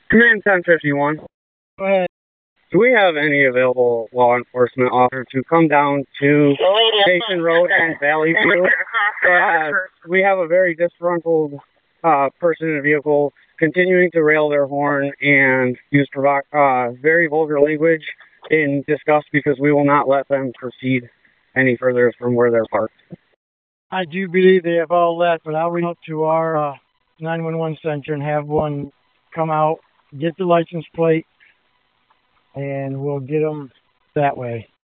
Command 1051. Go ahead. Do we have any available law enforcement officers to come down to Station Road and Valley View? We have a very disgruntled person in a vehicle continuing to rail their horn and use very vulgar language in disgust because we will not let them proceed any further from where they're parked. I do believe they have all left, but I'll reach out to our 911 center and have one come out, get the license plate, and we'll get them that way.